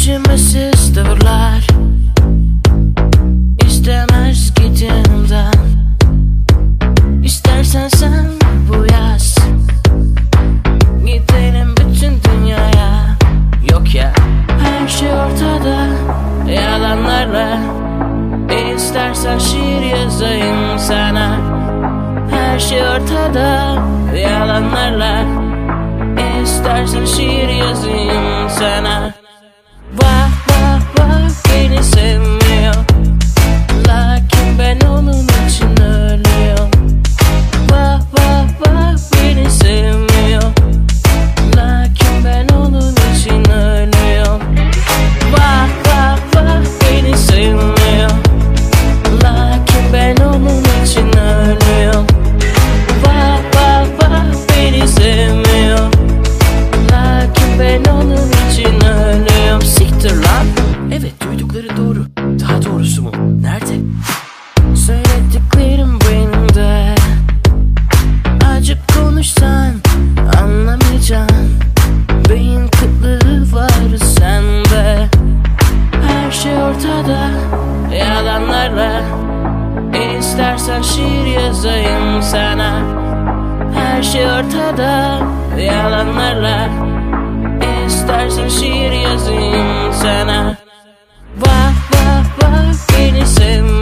Acımasız tavırlar istemez git yanımdan. İstersen sen bu yaz gidelim bütün dünyaya. Yok ya, her şey ortada yalanlarla. İstersen şiir yazayım sana. Her şey ortada yalanlarla. İstersen şiir yazayım sana. Vah vah vah beni sevmiyor, lakin ben onun için ölüyorum. Vah vah vah beni sevmiyor, lakin ben onun için ölüyorum. Vah vah vah beni sevmiyor, lakin ben onun için ölüyorum. Vah vah vah beni sevmiyor, lakin ben onun için ölüyorum. Siktir lan. Evet, duydukları doğru. Daha doğrusu mu? Nerede? Söylediklerim beynimde. Acıp konuşsan anlamayacaksın. Beyin kıtlığı var sende. Her şey ortada yalanlarla. İstersen şiir yazayım sana. Her şey ortada yalanlarla. İstersen şiir yazayım sana. Vah vah vah beni sevme.